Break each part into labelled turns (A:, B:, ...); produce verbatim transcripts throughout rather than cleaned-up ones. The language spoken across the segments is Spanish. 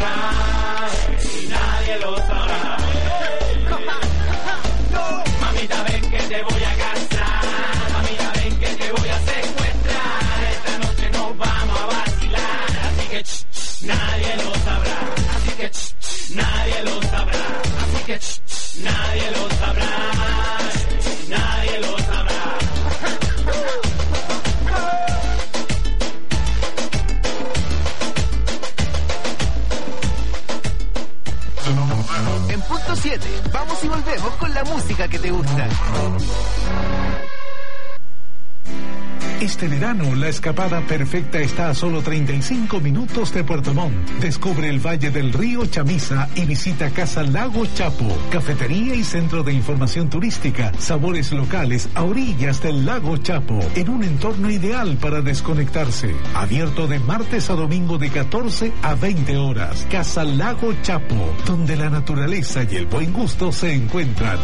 A: sabrá, y nadie lo sabrá. Mamita, ven que te voy a casar, mamita, ven que te voy a secuestrar. Esta noche nos vamos a vacilar, así que ch, ch, nadie lo sabrá, así que ch, ch, nadie lo sabrá, así que ch, ch, nadie lo sabrá, nadie lo sabrá.
B: En punto siete, vamos y volvemos con la música que te gusta.
C: Este verano, la escapada perfecta está a solo treinta y cinco minutos de Puerto Montt. Descubre el Valle del Río Chamisa y visita Casa Lago Chapo, cafetería y centro de información turística, sabores locales a orillas del Lago Chapo, en un entorno ideal para desconectarse. Abierto de martes a domingo de catorce a veinte horas. Casa Lago Chapo, donde la naturaleza y el buen gusto se encuentran.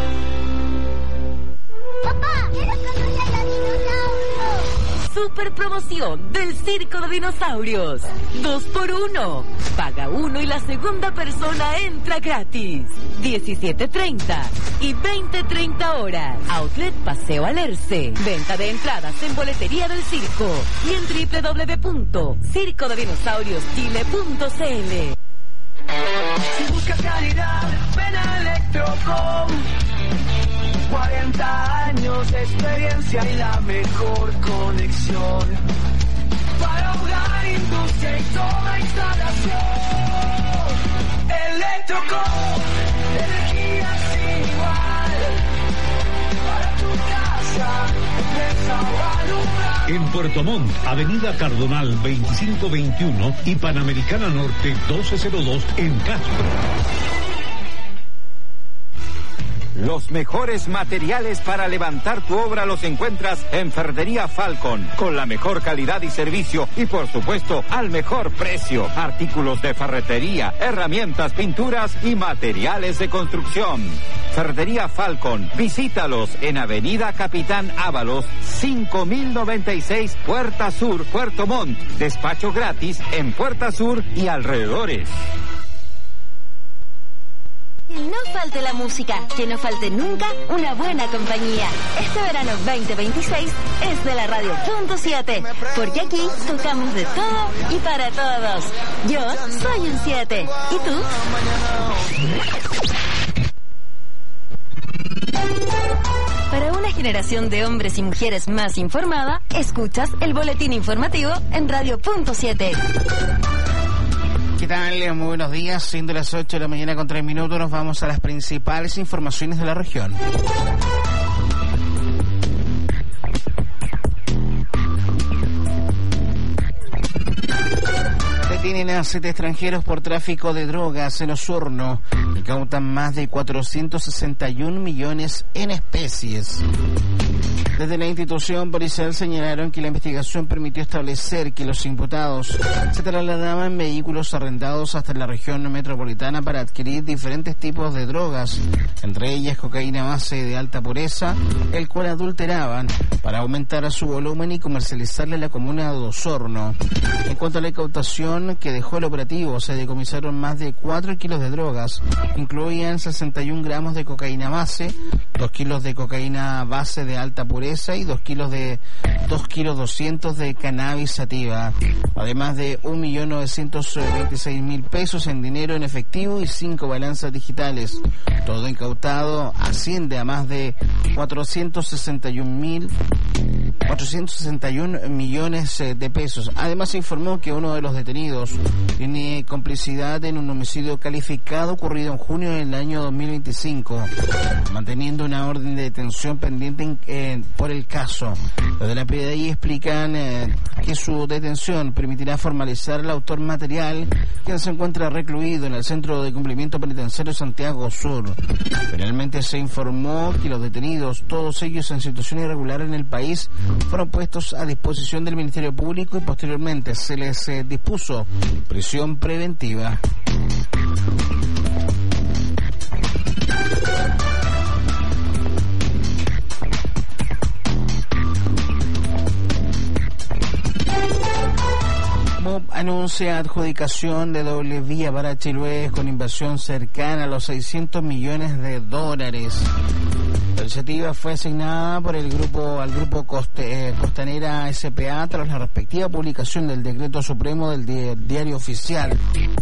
D: Papá, quiero conocer a los dinosaurios.
E: Super promoción del Circo de Dinosaurios. Dos por uno. Paga uno y la segunda persona entra gratis. diecisiete treinta y veinte treinta horas. Outlet Paseo Alerce. Venta de entradas en boletería del circo y en doble u doble u doble u punto circo de dinosaurios chile punto c l.
A: Si buscas calidad, ven a Electrocom. cuarenta años de experiencia y la mejor conexión para hogar, industria y toda instalación. Electrocom, energía sin igual para tu casa, empresa o alumbrar.
F: En Puerto Montt, Avenida Cardonal veinticinco veintiuno y Panamericana Norte doce cero dos en Castro.
G: Los mejores materiales para levantar tu obra los encuentras en Ferretería Falcon, con la mejor calidad y servicio y por supuesto al mejor precio. Artículos de ferretería, herramientas, pinturas y materiales de construcción. Ferretería Falcon, visítalos en Avenida Capitán Ábalos, cinco mil noventa y seis, Puerta Sur, Puerto Montt. Despacho gratis en Puerta Sur y alrededores.
E: Que no falte la música, que no falte nunca una buena compañía. Este verano veinte veintiséis es de la radio punto siete, porque aquí tocamos de todo y para todos. Yo soy un siete. ¿Y tú? Para una generación de hombres y mujeres más informada, escuchas el boletín informativo en radio punto siete.
H: ¿Qué tal? Muy buenos días. Siendo las ocho de la mañana con tres minutos, nos vamos a las principales informaciones de la región. Detienen a siete extranjeros por tráfico de drogas en Osorno. Incautan más de cuatrocientos sesenta y un millones en especies. Desde la institución policial señalaron que la investigación permitió establecer que los imputados se trasladaban en vehículos arrendados hasta la región metropolitana para adquirir diferentes tipos de drogas, entre ellas cocaína base de alta pureza, el cual adulteraban para aumentar su volumen y comercializarla en la comuna de Osorno. En cuanto a la incautación que dejó el operativo, se decomisaron más de cuatro kilos de drogas, incluían sesenta y un gramos de cocaína base, dos kilos de cocaína base de alta pureza y dos kilos de dos kilos doscientos de cannabis sativa, además de un millón novecientos veintiséis mil pesos en dinero en efectivo y cinco balanzas digitales. Todo incautado asciende a más de cuatrocientos sesenta y un mil cuatrocientos sesenta y un millones de pesos. Además se informó que uno de los detenidos tiene complicidad en un homicidio calificado ocurrido en junio del año dos mil veinticinco, manteniendo una orden de detención pendiente en, en, por el caso. Los de la P D I explican eh, que su detención permitirá formalizar al autor material, quien se encuentra recluido en el Centro de Cumplimiento Penitenciario Santiago Sur. Finalmente se informó que los detenidos, todos ellos en situación irregular en el país, fueron puestos a disposición del Ministerio Público y posteriormente se les eh, dispuso prisión preventiva. anuncia adjudicación de doble vía para Chiloé con inversión cercana a los seiscientos millones de dólares. La iniciativa fue asignada por el grupo al grupo Coste, eh, Costanera S P A tras la respectiva publicación del decreto supremo del di- diario oficial.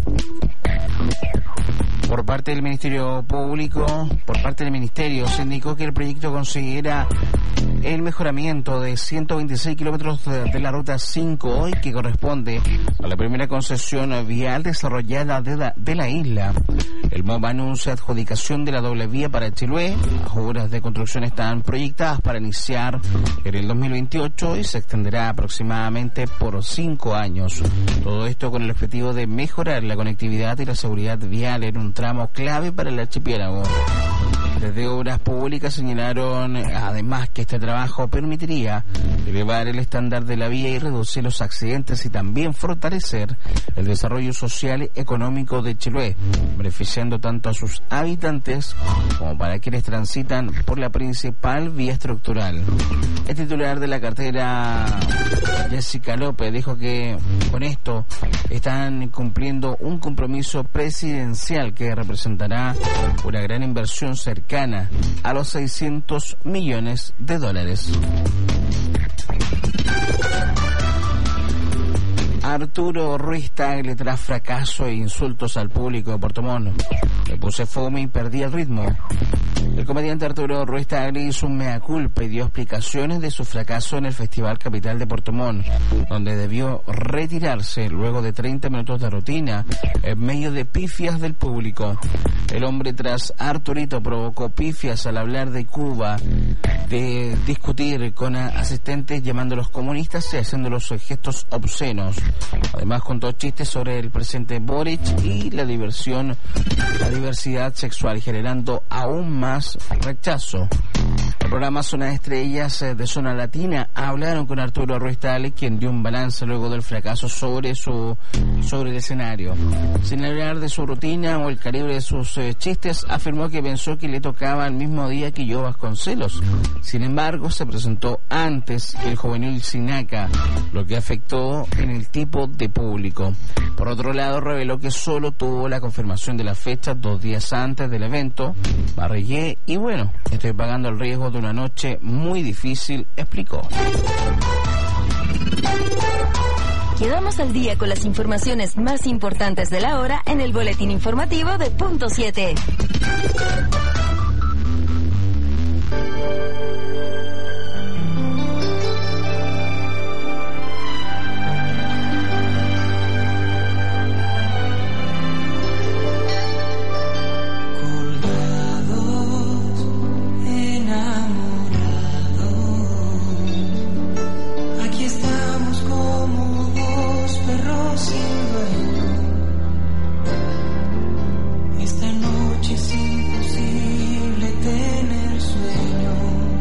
H: Por parte del Ministerio Público, por parte del Ministerio, se indicó que el proyecto considera el mejoramiento de ciento veintiséis kilómetros de, de la ruta cinco hoy, que corresponde a la primera concesión vial desarrollada de la, de la isla. El M O B anuncia adjudicación de la doble vía para Chiloé. Las obras de construcción están proyectadas para iniciar en el dos mil veintiocho y se extenderá aproximadamente por cinco años. Todo esto con el objetivo de mejorar la conectividad y la seguridad vial en un tramo clave para el archipiélago. Desde Obras Públicas señalaron además que este trabajo permitiría elevar el estándar de la vía y reducir los accidentes y también fortalecer el desarrollo social y económico de Chiloé, beneficiando tanto a sus habitantes como para quienes transitan por la principal vía estructural. El titular de la cartera, Jessica López, dijo que con esto están cumpliendo un compromiso presidencial que representará una gran inversión cercana a los seiscientos millones de dólares. Arturo Ruiz Tagle, tras fracaso e insultos al público de Puerto Montt. Me puse fome y perdí el ritmo. El comediante Arturo Ruiz Tagle hizo un mea culpa y dio explicaciones de su fracaso en el Festival Capital de Puerto Montt, donde debió retirarse luego de treinta minutos de rutina en medio de pifias del público. El hombre, tras Arturito, provocó pifias al hablar de Cuba, de discutir con asistentes llamándolos comunistas y haciéndolos gestos obscenos. Además contó chistes sobre el presidente Boric y la diversión, la diversidad sexual, generando aún más rechazo. El programa Zona de Estrellas de Zona Latina hablaron con Arturo Ruiz Tagle, quien dio un balance luego del fracaso sobre su sobre el escenario. Sin hablar de su rutina o el calibre de sus eh, chistes, afirmó que pensó que le tocaba el mismo día que Joe Vasconcelos. Sin embargo, se presentó antes que el juvenil Sinaca, lo que afectó en el tipo de público. Por otro lado, reveló que solo tuvo la confirmación de la fecha dos días antes del evento. Barrillé y bueno, estoy pagando el riesgo de una noche muy difícil, explicó.
I: Quedamos al día con las informaciones más importantes de la hora en el boletín informativo de Punto siete.
J: Esta noche es imposible tener sueño.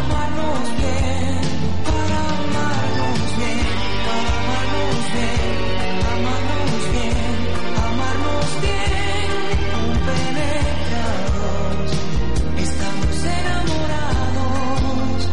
A: amarnos bien, para amarnos bien, para amarnos bien, amarnos bien, amarnos bien, compenetrados, estamos enamorados.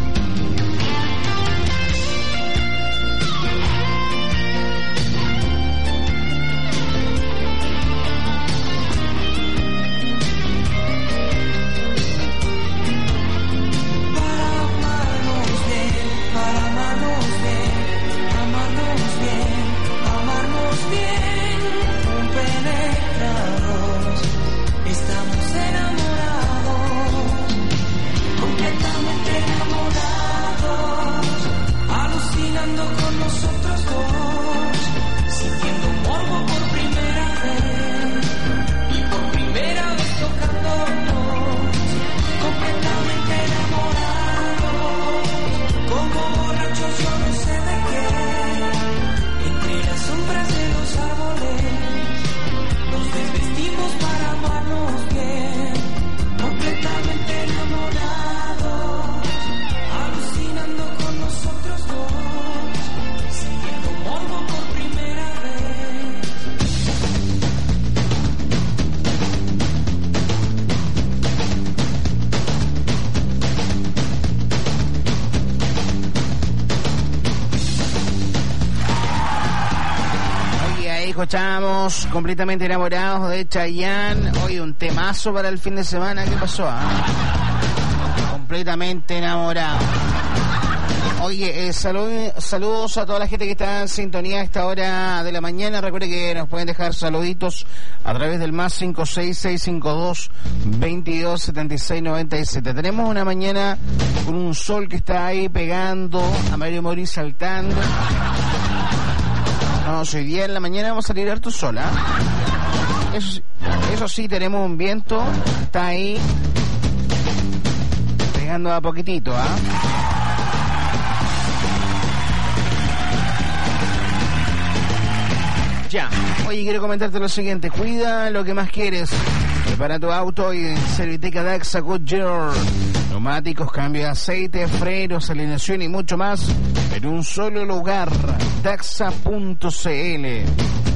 H: Escuchamos Completamente Enamorados de Chayanne. Hoy un temazo para el fin de semana. ¿Qué pasó? Ah? Completamente Enamorado. Oye, eh, salud, saludos a toda la gente que está en sintonía a esta hora de la mañana. Recuerde que nos pueden dejar saluditos a través del más cinco seis seis cinco dos veintidós setenta y seis noventa y siete. Tenemos una mañana con un sol que está ahí pegando, a Mario Mori saltando. No, hoy día en la mañana vamos a salir harto sol, ¿eh? Eso, eso sí, tenemos un viento, está ahí pegando a poquitito, ¿ah? ¿eh? Ya. Oye, quiero comentarte lo siguiente. Cuida lo que más quieres. Prepara tu auto y Serviteca Daxa Goodyear. Neumáticos, cambio de aceite, frenos, alineación y mucho más en un solo lugar. Daxa punto c l.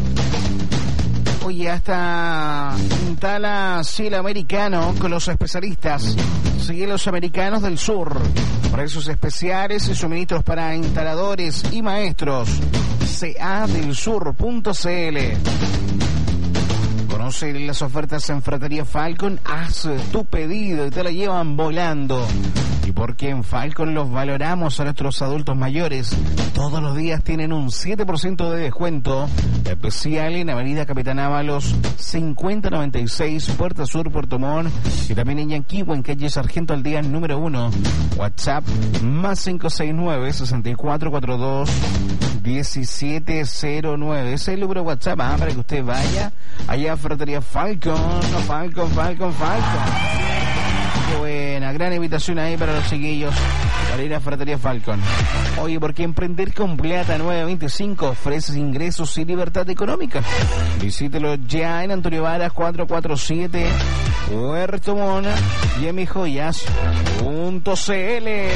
H: Oye, hasta instala Cielo Americano con los especialistas Cielos Americanos del Sur. Precios especiales y suministros para instaladores y maestros. C A del sur punto c l. Conoce las ofertas en Ferretería Falcon, haz tu pedido y te la llevan volando. Y porque en Falcon los valoramos a nuestros adultos mayores, todos los días tienen un siete por ciento de descuento especial en Avenida Capitán Ábalos cincuenta noventa y seis, Puerta Sur, Puerto Montt, y también en Yanquihue, en calle Sargento Aldea número uno. WhatsApp más cinco seis nueve, seis cuatro cuatro dos, uno siete cero nueve. Ese es el número de WhatsApp, ¿ah? Para que usted vaya allá a Ferretería Falcon, Falcon, Falcon, Falcon. Qué buena, gran invitación ahí para los chiquillos para ir a Ferretería Falcon. Oye, porque emprender con Plata nueve veinticinco ofrece ingresos y libertad económica. Visítelo ya en Antonio Varas cuatrocientos cuarenta y siete, Puerto Montt, y en mi joyas punto c l.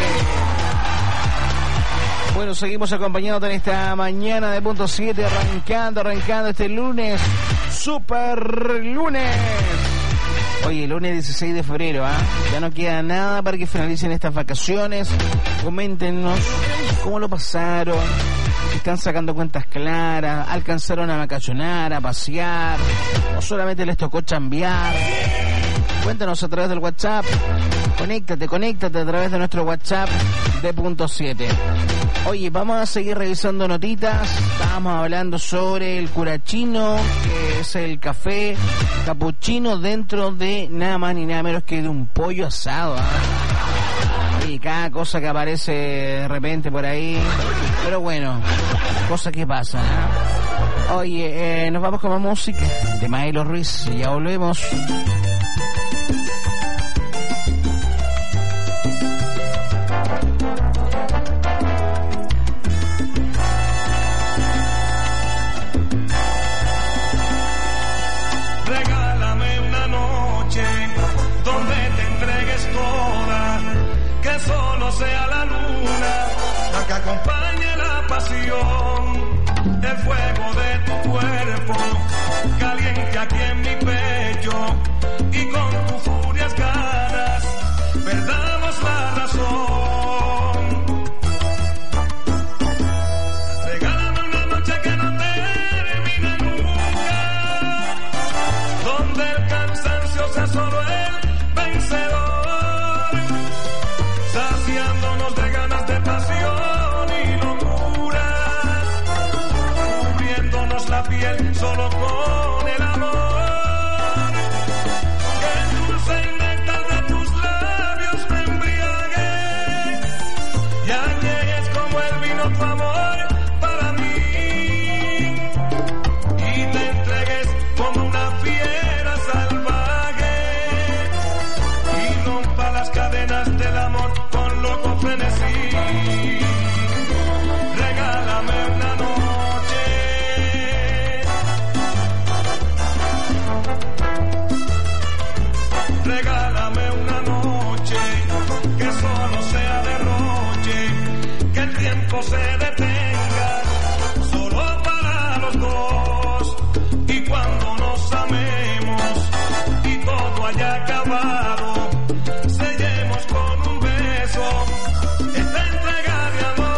H: Bueno, seguimos acompañándote en esta mañana de punto siete, arrancando, arrancando este lunes, super lunes. Oye, lunes dieciséis de febrero, ¿ah? ¿eh? Ya no queda nada para que finalicen estas vacaciones. Coméntenos cómo lo pasaron, si están sacando cuentas claras, alcanzaron a vacacionar, a pasear, o solamente les tocó chambear. Cuéntanos a través del WhatsApp. Conéctate, conéctate a través de nuestro WhatsApp de punto siete. Oye, vamos a seguir revisando notitas. Estábamos hablando sobre el curachino, que es el café capuchino dentro de nada más ni nada menos que de un pollo asado, ¿eh? Y cada cosa que aparece de repente por ahí. Pero bueno, cosas que pasan, ¿eh? Oye, eh, nos vamos con más música de Maelo Ruiz y ya volvemos.
J: Regálame una noche donde te entregues toda, que solo la luna, la que acompañe la pasión, el fuego de tu cuerpo, caliente aquí en mi pecho, y con tus furias ganas, perdamos la razón. Regálame una noche que no termine nunca, donde el cansancio sea solo el vencedor, saciándonos de ganas de pasión y locuras, cubriéndonos la piel solo con el amor, que el dulce y néctar de tus labios me embriague y añejes como el vino tu amor para mí, y te entregues como una fiera salvaje y rompa las cadenas del amor con loco frenesí. Regálame una noche, regálame una noche que solo sea derroche, que el tiempo se detenga solo para los dos, y cuando nos amemos y todo haya acabado, sellemos con un beso esta entrega de amor.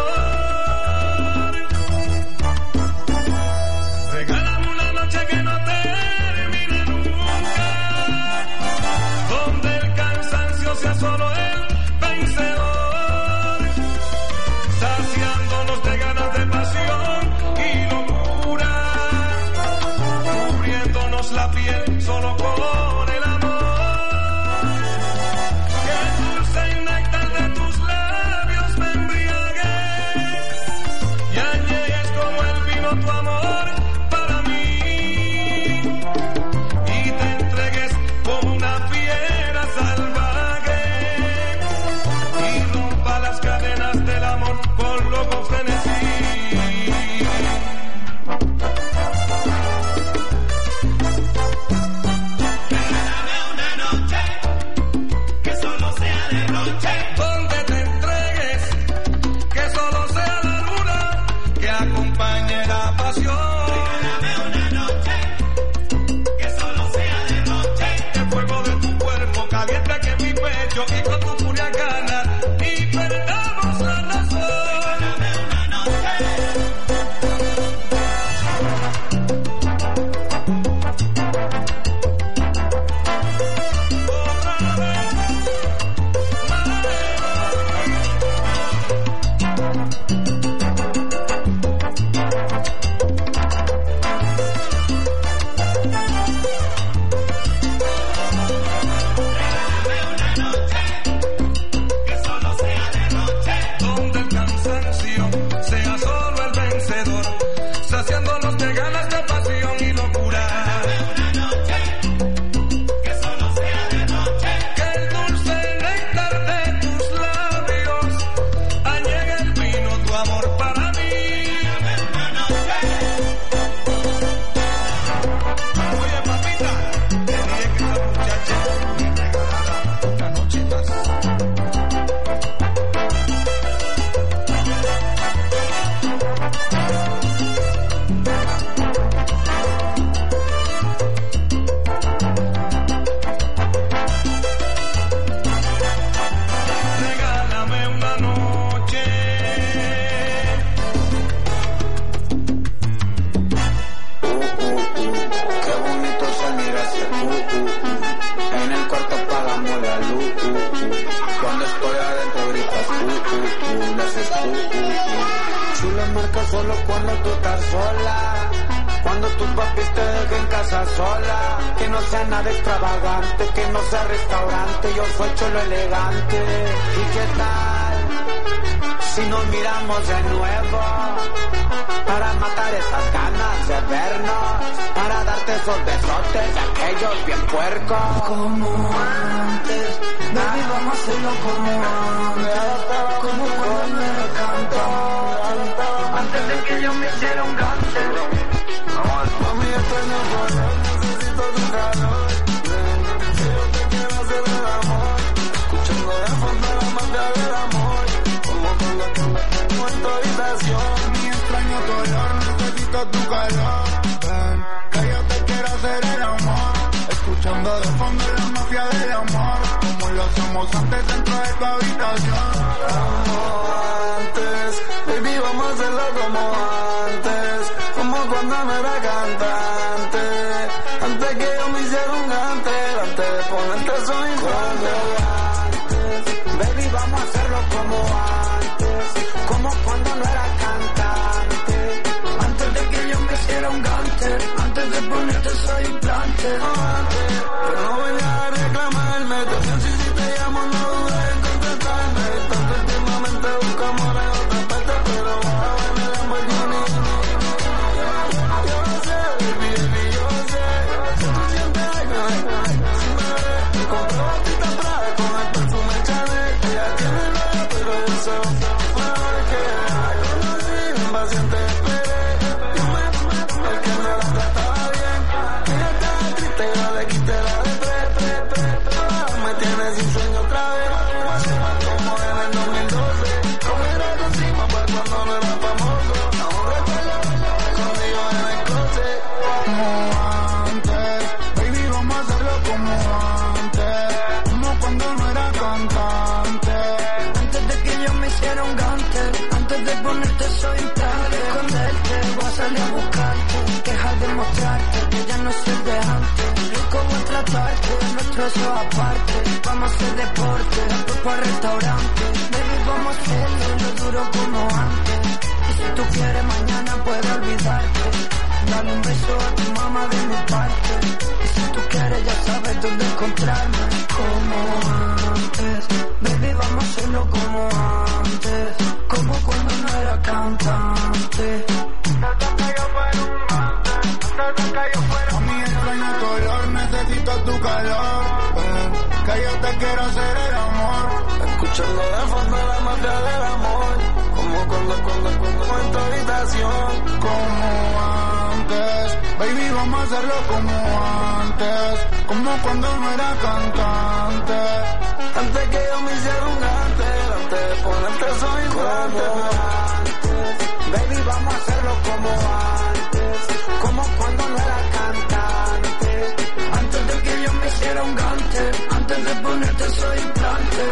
J: Regálame una noche que no termine nunca, donde el cansancio sea solo el vencedor, saciándonos de ganas de pasión y locura, cubriéndonos la piel solo con el amor, que el dulce y néctar de tus labios me embriague y añejes como el vino tu amor para mí, y te entregues como una fiera salvaje y rompa las cadenas del amor con loco frenesí.
A: Regálame una noche que solo sea derroche,
J: Donde te entregues, que solo sea la luna que acompañe la pasión,
A: regálame una noche que solo sea derroche,
J: el fuego de tu cuerpo caliente aquí en mi pecho, y con tu furia ganas y perdamos la razón.
A: regálame una noche. Que solo sea derroche,
J: Donde el cansancio sea solo el vencedor, saciándonos de ganas de pasión y locura,
A: una noche que solo sea derroche,
J: que el dulce néctar de tus labios añegue el vino tu amor para mí.
A: una noche.
J: Oye, papita, tenía que esa muchacha me regalara una noche más. Regálame una noche.
K: Qué bonito se mira ese uh, uh, uh. En el cuarto apagamos la luz uh, uh. Cuando estoy adentro gritas uh, uh, uh. Le haces uh, uh, uh. Chula marca solo cuando tú estás sola, cuando tus papis te dejen casa sola. Que no sea nada extravagante, que no sea restaurante, yo soy cholo elegante. ¿Y qué tal si nos miramos de nuevo? Para matar esas ganas de vernos, para darte esos besotes de aquellos bien puercos. Como antes, baby, vamos a hacerlo como antes, como cuando me lo cantó, antes de que yo me hiciera un cáncer. Mami, esto no es bueno, necesito tu calor. Yo te quiero hacer el amor, escuchando de fondo la magia del amor. habitación. Mi extraño tu olor, necesito tu calor. Ven, que yo te quiero hacer el amor. Escuchando de fondo la mafia del amor. Como lo hacemos antes dentro de tu habitación. Como antes, baby, vamos a hacerlo como antes. Como cuando no era cantante. Antes que yo me hiciera un gante. Antes de ponerte soy importante. Baby, vamos a hacerlo como antes. Como cuando no era cantante. Antes de que yo me hiciera un gante. Antes de ponerte soy implante. Pero no vengas a reclamarme. También si, si te llamo no dudes en contestarme. Tanto últimamente busco amor en otra parte. Pero bajo en el Lamborghini. Yo sé, baby, baby, yo sé. Si tú sientes algo, si me ves. Compro batita atrás con el perfume Chanel. Ella tiene nada, pero yo sé mejor que la conocí. Impaciente esperé. Yo me fui, el que me la trataba bien. Ella estaba triste, yo le quité la de pre, pre, pre, pre. Me tiene sin sueño otra vez. Como en el dos mil doce. Como era encima, pues cuando no era famoso. Aún recuerdo conmigo en el closet. Como antes, baby, vamos a hacerlo como antes. Como cuando no era cantante. Antes de que yo me hiciera un gante. Antes de ponerte soy implante. Esconderte, voy a salir a buscarte. Dejar de mostrarte que ya no soy de antes. Rico voy a tratarte, nuestro eso aparte. Vamos a hacer deporte, después para restaurante. Baby, vamos a hacerlo, lo duro como antes. Y si tú quieres mañana puedes olvidarte. Dale un beso a tu mamá de mi parte. Y si tú quieres ya sabes dónde encontrarme. Como antes, baby, vamos a hacerlo como antes. Como cuando no era cantante. A mí extraño tu olor, necesito tu calor. Ven, que yo te quiero hacer el amor. Escuchando de fondo la mafia del amor. Como cuando, cuando, cuando en tu habitación. Como antes, baby, vamos a hacerlo como antes. Como cuando no era cantante. Antes que yo me hiciera un gante. Antes de ponerte soy implante. Baby, vamos a hacerlo como antes. Como cuando no era cantante. Antes de que yo me hiciera un gante. Antes de ponerte soy implante.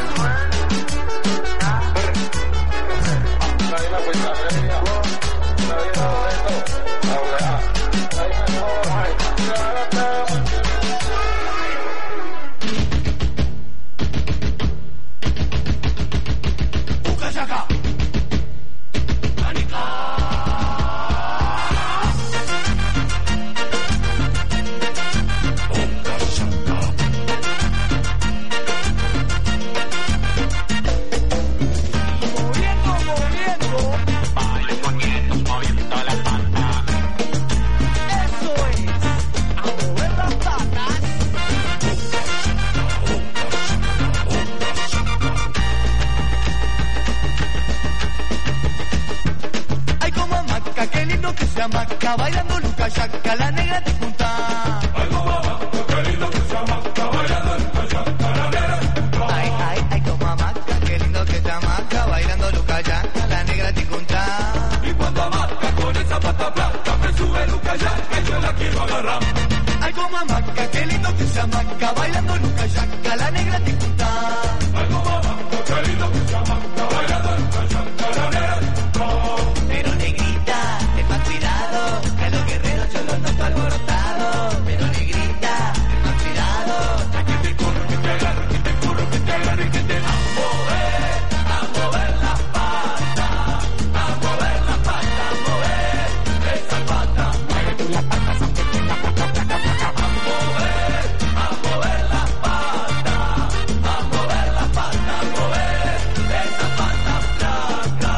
A: Maca bailando Luca Yaca, la negra de punta. Ay, mamá, qué lindo que se amaca bailando Luca Yaca, la negra de punta. Ay, ay, ay, como amaca, qué lindo que se amaca bailando Luca Yaca, la negra de punta. Y cuando amaca con esa pata blanca me sube Luca Yaca y yo la quiero agarrar. Ay, como amaca, qué lindo que se amaca bailando Luca Yaca, la negra de punta. Ay, como amaca, qué lindo que se amaca bailando Luca Yaca, la negra de punta. Pero negrita, ten más cuidado, que a los guerreros yo los noto alborotados. Pero negrita, ten más cuidado, a que te corro, que te agarro, que te corro, que te agarro y que te a mover, a mover la pata, a mover la pata, a mover esa pata. Mueve tú la pata, aunque tenga pata, pata, pata, a mover, a mover la pata, a mover la pata, a mover esa pata flaca.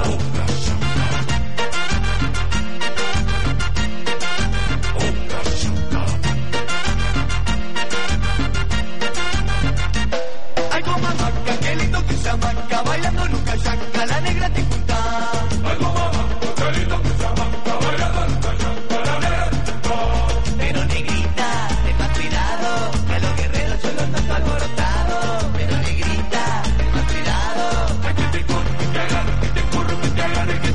A: Algo más maca, qué lindo que se amaca, bailando Luca Yaca, la negra te junta. Algo más maca, qué lindo que se amaca, bailando Luca Yaca, la negra te junta. Pero negrita, ten más cuidado, que a los guerreros yo los noto alborotados. Pero negrita, ten más cuidado, a que te corro, que te agarro, que te corro, que te agarro, que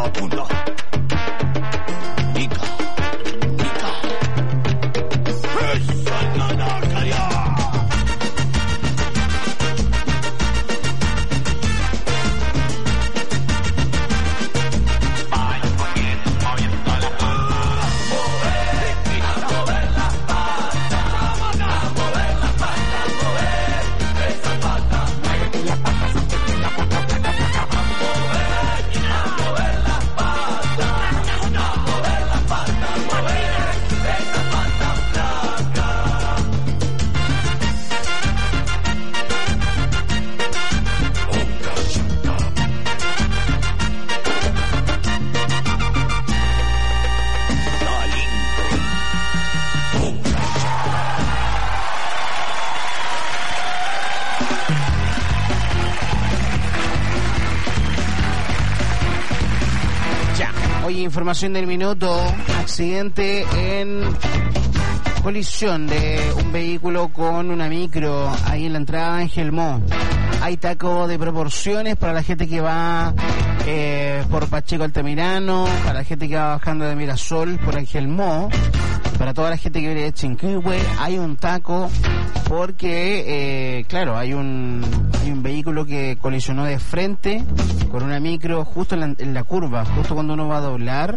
A: Uno. Nica. Nica. Esa nanarcaria. Vaya moviendo, moviendo la pata. Mover, a mover la pata. A mover la pata, mover esa pata. Mueve la pata, la pata, la pata, a mover, a mover la pata. A mover la pata, mover esa pata flaca. Un cachita.
H: Ya. Oye, información del minuto. Accidente en colisión de un vehículo con una micro ahí en la entrada de Angelmó. Hay taco de proporciones para la gente que va eh, por Pacheco Altamirano, para la gente que va bajando de Mirasol por Angelmó, para toda la gente que viene de Chinquihue. Hay un taco porque, eh, claro, hay un, hay un vehículo que colisionó de frente con una micro justo en la, en la curva, justo cuando uno va a doblar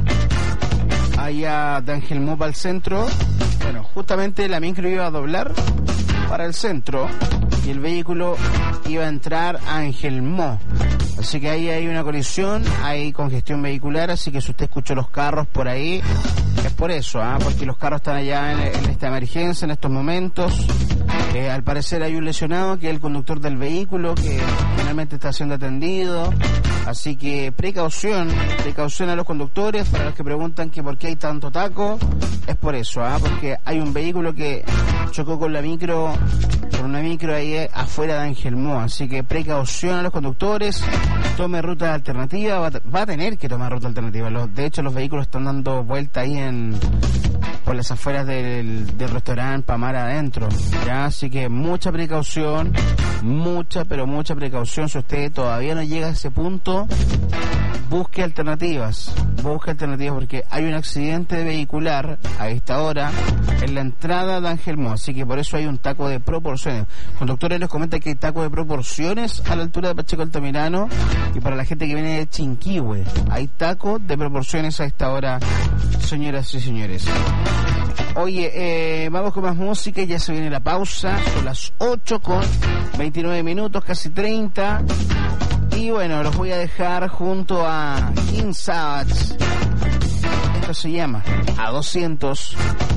H: allá de Angelmó para el centro. Bueno, justamente la micro iba a doblar para el centro y el vehículo iba a entrar a Angelmó. Así que ahí hay una colisión, hay congestión vehicular, así que si usted escuchó los carros por ahí, es por eso, ¿ah? Porque los carros están allá en, en esta emergencia en estos momentos. Eh, al parecer hay un lesionado que es el conductor del vehículo que finalmente está siendo atendido. Así que precaución, precaución a los conductores. Para los que preguntan que por qué hay tanto taco, es por eso, ¿ah? Porque hay un vehículo que chocó con la micro, con una micro ahí afuera de Angelmó. Así que precaución a los conductores, tome ruta alternativa, va, va a tener que tomar ruta alternativa. Los, de hecho, los vehículos están dando vuelta ahí en por las afueras del, del restaurante Pamar adentro, ¿ya? Así que mucha precaución, mucha, pero mucha precaución. Si usted todavía no llega a ese punto, busque alternativas, busque alternativas porque hay un accidente vehicular a esta hora en la entrada de Angelmó, así que por eso hay un taco de proporciones. Conductores les comenta que hay taco de proporciones a la altura de Pacheco Altamirano, y para la gente que viene de Chinquihue hay taco de proporciones a esta hora, señoras y señores. Oye, eh, vamos con más música, ya se viene la pausa, son las ocho con veintinueve minutos, casi treinta. Y bueno, los voy a dejar junto a King Savage. Esto se llama A doscientos.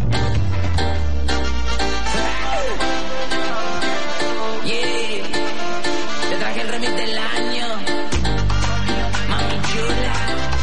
A: Yeah, te traje el remix del año, mami chula.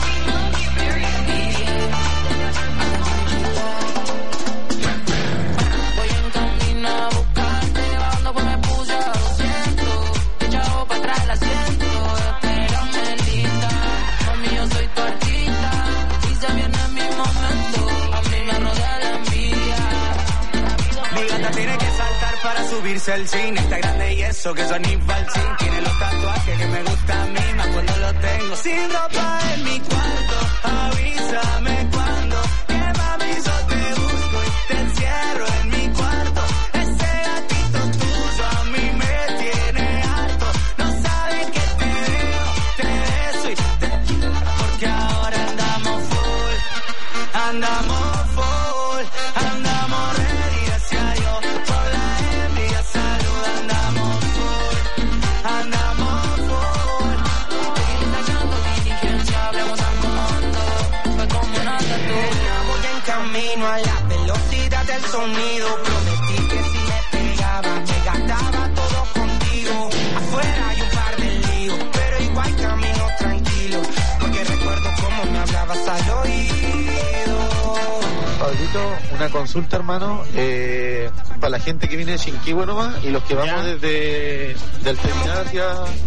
A: Voy en camino a buscarte, bajando pues me puse a doscientos. Te echaba para atrás el asiento, espérame linda. Mami, yo soy tu artista y se viene mi momento. A mí me rodea la envidia. Mi gata tiene que saltar para subirse al cine. Está grande y eso que son infalsín. Tiene los tatuajes que me gustan a mí, más cuando los tengo sin ropa en mi cuarto. Avísame cuando, que mami yo te busco y te encierro en mi cuarto. Ese gatito tuyo a mí me tiene harto. No sabes que te veo, te beso y te... Porque ahora andamos full, andamos full, andamos ready hacia yo. Por la envidia salud, andamos full, andamos full. Tachando diligencia, preguntando mundo, fue como una tatu. Voy en camino a la velocidad del sonido. Prometí que si me pegaba, me gastaba todo contigo. Afuera hay un par de líos, pero igual camino tranquilo. Porque recuerdo cómo me hablabas al oído.
L: Pablito, una consulta, hermano, eh, para la gente que viene de Chinquihue nomás y los que vamos
H: ¿Ya?
L: desde del terminal hacia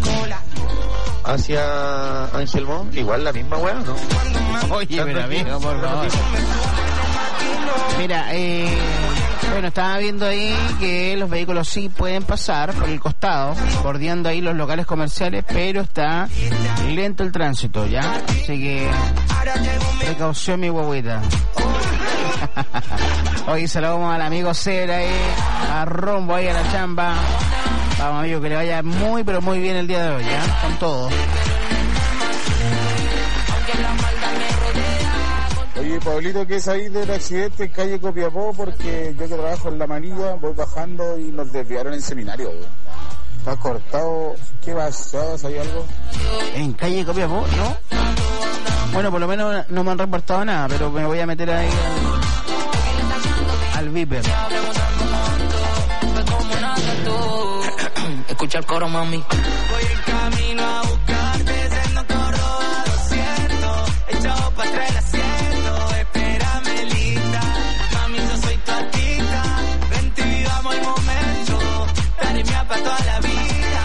L: hacia Angelmó, igual la misma weá, ¿no?
H: Oye, pero amigo, por favor. Mira, eh, Bueno, estaba viendo ahí que los vehículos sí pueden pasar por el costado, bordeando ahí los locales comerciales, pero está lento el tránsito, ¿ya? Así que precaución, mi guaguita. Hoy saludamos al amigo Cera ahí, a Rombo ahí a la chamba. Vamos, amigo, que le vaya muy, pero muy bien el día de hoy, ¿ya? Con todo.
M: Oye, Pablito, ¿qué es ahí del accidente en calle Copiapó? Porque yo que trabajo en La Manilla voy bajando y nos desviaron en seminario, güey. Está cortado. ¿Qué pasó? ¿Hay algo?
H: ¿En calle Copiapó? ¿No? Bueno, por lo menos no me han reportado nada, pero me voy a meter ahí al, al Viper.
A: Escucha el coro, mami. Voy en camino a buscarte, siendo corro a doscientos, echado para atrás el asiento, espérame lista, mami yo soy tu artista, vente y vivamos el momento, dale mía para toda la vida.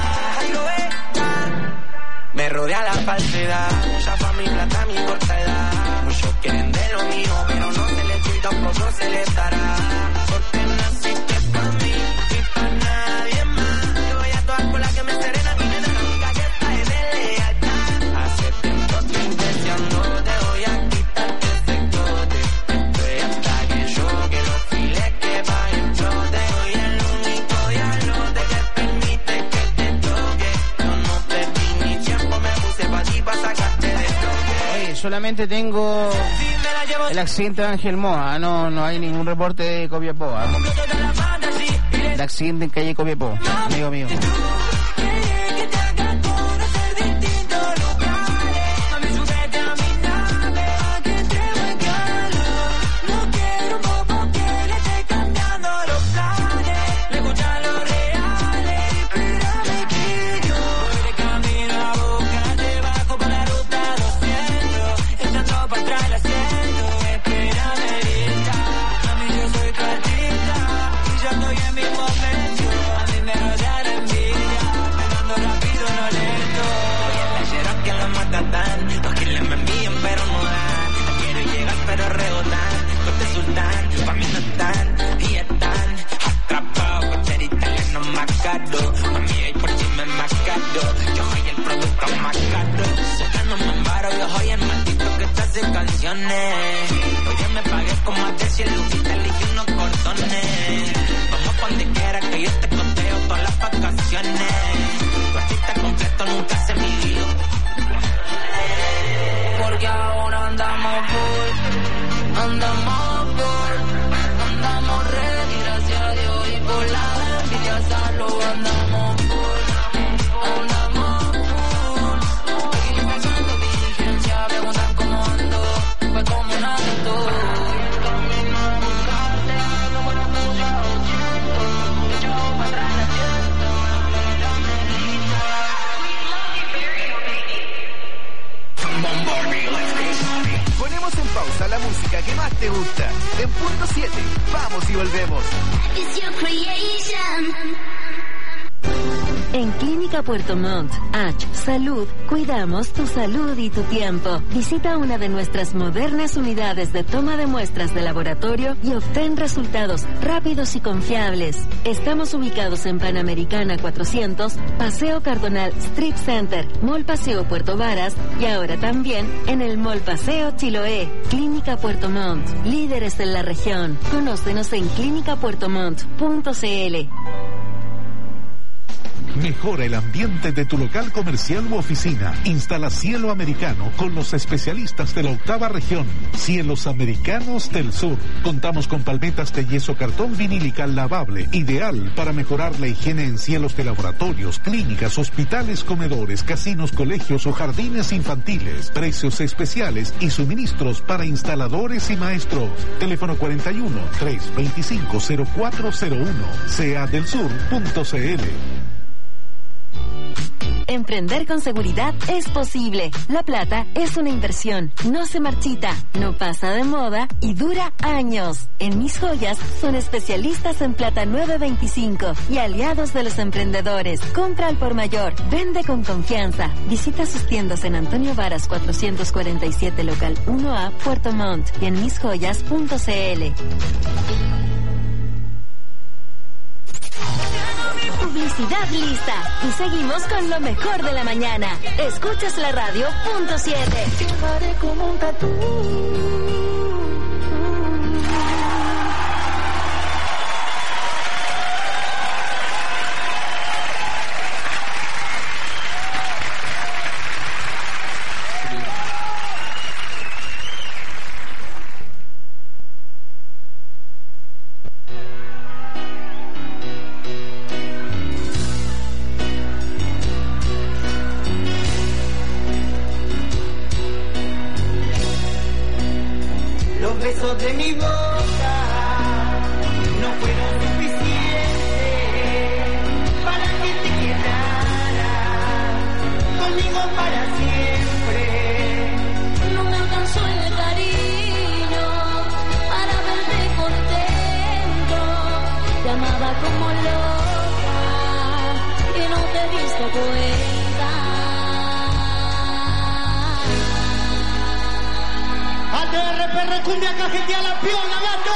A: Me rodea la falsedad, mucha pa' mi plata, mi corta edad, muchos quieren de lo mío, pero no se les y tampoco se les dará, porque naciste pa' mí y pa' nadie más. Con la que me serena, mi nena, la única que está es de lealtad. Hace tiempo estoy intentando, te voy a quitar ese cote. Estoy hasta que yo, que los files que paguen yo te doy el único dialogue que permite que te toque. Yo no perdí mi tiempo, me puse pa' ti pa' sacarte de toque.
H: Oye, solamente tengo el accidente de Ángel Moa, no, no hay ningún reporte de Copiapó, ¿eh? El accidente en calle Copiapó, amigo mío.
A: Oye, me pagué con más de cien lucitas, elegí unos cordones. Vamos pa' donde quiera que yo te costeo todas las vacaciones. Tu artista completo nunca se midió. Porque ahora andamos full, andamos full, andamos ready, gracias a Dios y por la envidia salud, andamos full, andamos full. Aquí pasando diligencia, preguntan cómo ando. Como un adulto, camino a buscarte, no me lo puse a ochenta, yo para atrás la siento,
B: Ponemos en pausa la música que más te gusta. En punto siete, vamos y volvemos.
D: It's your creation.
E: En Clínica Puerto Montt, H Salud, cuidamos tu salud y tu tiempo. Visita una de nuestras modernas unidades de toma de muestras de laboratorio y obtén resultados rápidos y confiables. Estamos ubicados en Panamericana cuatrocientos, Paseo Cardonal Street Center, Mall Paseo Puerto Varas y ahora también en el Mall Paseo Chiloé. Clínica Puerto Montt, líderes en la región. Conócenos en clínica puerto montt punto c l.
C: Mejora el ambiente de tu local comercial u oficina. Instala Cielo Americano con los especialistas de la octava región. Cielos Americanos del Sur. Contamos con palmetas de yeso cartón vinílica lavable, ideal para mejorar la higiene en cielos de laboratorios, clínicas, hospitales, comedores, casinos, colegios o jardines infantiles. Precios especiales y suministros para instaladores y maestros. Teléfono cuarenta y uno, trescientos veinticinco, cero cuatro cero uno. sea del sur punto c l.
E: Emprender con seguridad es posible. La plata es una inversión, no se marchita, no pasa de moda y dura años. En Mis Joyas son especialistas en plata nueve veinticinco y aliados de los emprendedores. Compra al por mayor, vende con confianza. Visita sus tiendas en Antonio Varas cuatrocientos cuarenta y siete local uno A, Puerto Montt y en mis joyas punto c l.
I: publicidad lista. Y seguimos con lo mejor de la mañana. Escuchas la radio, punto siete.
A: Llevaré como un tatú.
N: De mi boca no fueron suficientes para que te quedaras conmigo para siempre.
A: No me alcanzó el cariño para verte contento. Te amaba como loca y no te diste cuenta.
N: A T R P R cumbia cajetea la piola, gato.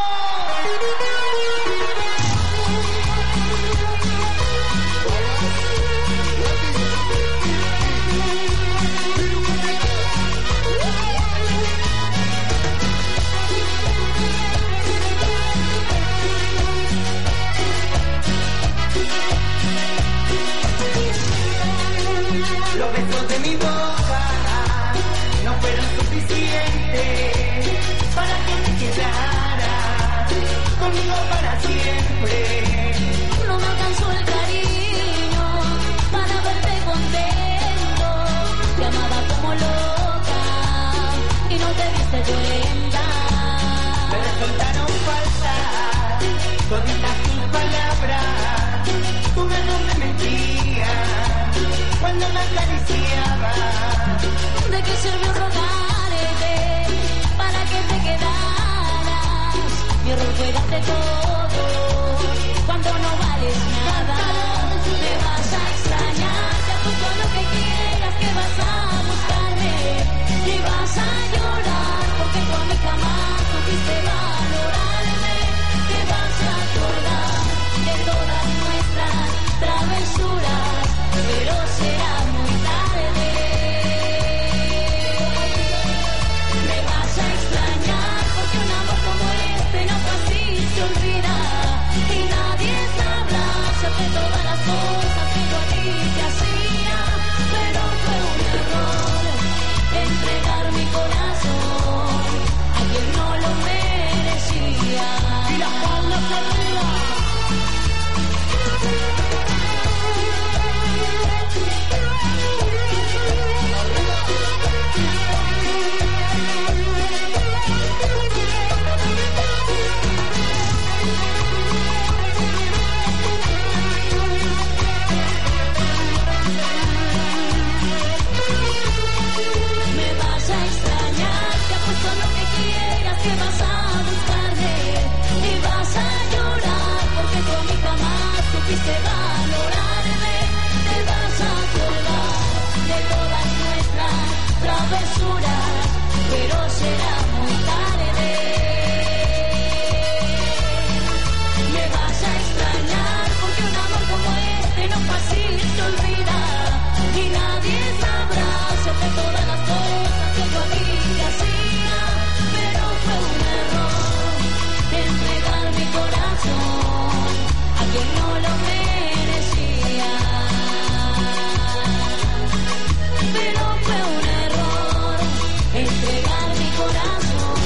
N: Los besos de mi boca no fueron suficientes para que te quedaras conmigo para siempre.
A: No me alcanzó el cariño para verte contento. Te amaba como loca y no te diste cuenta.
N: Me resultaron falsas toditas tus palabras. Tu mano me mentía cuando me acariciaba.
A: ¿De qué sirvió rogarte para que te quedaras? Mi error fue darte todo cuando no vales nada. Me vas a extrañar, te apuesto lo que quieras, que vas a buscarme y vas a llorar porque tú a mí jamás supiste valorarme. Te vas a acordar de todas nuestras travesuras, pero será muy tarde. Me vas a extrañar porque un amor como este no fácil se olvida y nadie sabrá hacerte todas las cosas que yo a ti te hacía, pero fue un error entregar mi corazón a quien no lo merecía.
N: Y las palmas arriba.
A: Me vas a extrañar, te apuesto lo que quieras, que vas a buscarme y vas a llorar porque tú a mí jamás supiste valorarme. Te vas a acordar de todas nuestras travesuras, pero será muy tarde. Me vas a extrañar porque un amor como este no fácil se olvida y nadie sabrá hacerte todas las cosas que yo a ti te hacía, pero fue un error entregar mi corazón a quien no lo merecía. Pero fue un error entregar mi corazón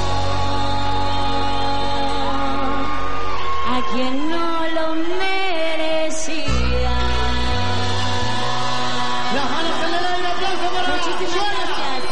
A: a quien no lo merecía.
N: Las manos en el aire, aplauso para
A: Muchísimas gracias.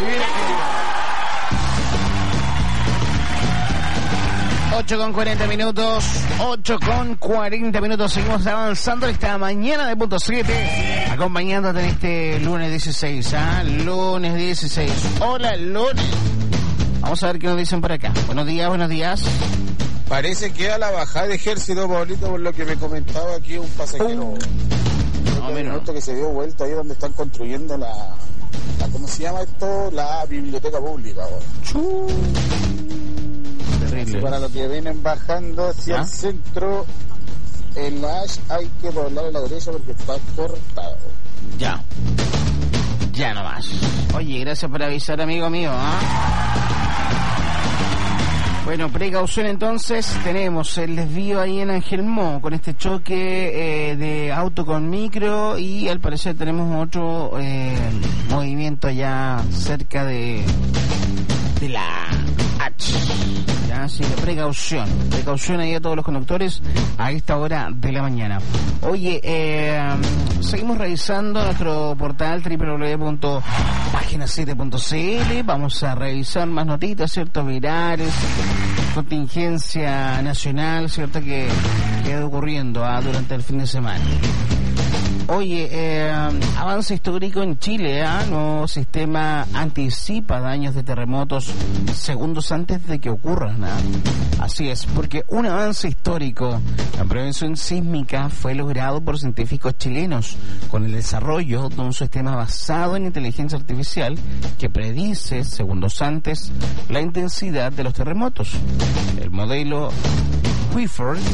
H: ocho con cuarenta minutos, ocho con cuarenta minutos, seguimos avanzando esta mañana de punto siete, acompañándote en este lunes dieciséis, ¿ah? Lunes dieciséis. Hola, lunes. Vamos a ver qué nos dicen por acá. Buenos días, buenos días.
M: Parece que a la bajada de ejército, Pablito, por lo que me comentaba aquí un pasajero.
H: Uh.
M: No, menos. Que se dio vuelta ahí donde están construyendo la, la ¿cómo se llama esto? La biblioteca pública.
H: Uh. Terrible.
M: Para los que vienen bajando hacia
H: ¿Ah?
M: el centro, en la H hay que doblar a la derecha porque está cortado.
H: Ya. Ya nomás. Oye, gracias por avisar, amigo mío. ¿eh? Bueno, precaución entonces, tenemos el desvío ahí en Angelmó con este choque eh, de auto con micro y al parecer tenemos otro eh, movimiento allá cerca de, de la H. Ya, así que precaución, precaución ahí a todos los conductores a esta hora de la mañana. Oye, eh, seguimos revisando nuestro portal doble u doble u doble u punto página siete punto c l. Vamos a revisar más notitas, ¿cierto? Virales, contingencia nacional, ¿cierto? Que queda ocurriendo ¿ah? durante el fin de semana. Oye, eh, avance histórico en Chile, ¿eh? Nuevo sistema anticipa daños de terremotos segundos antes de que ocurran, ¿eh? Así es, porque un avance histórico en prevención sísmica fue logrado por científicos chilenos con el desarrollo de un sistema basado en inteligencia artificial que predice segundos antes la intensidad de los terremotos. El modelo Quifford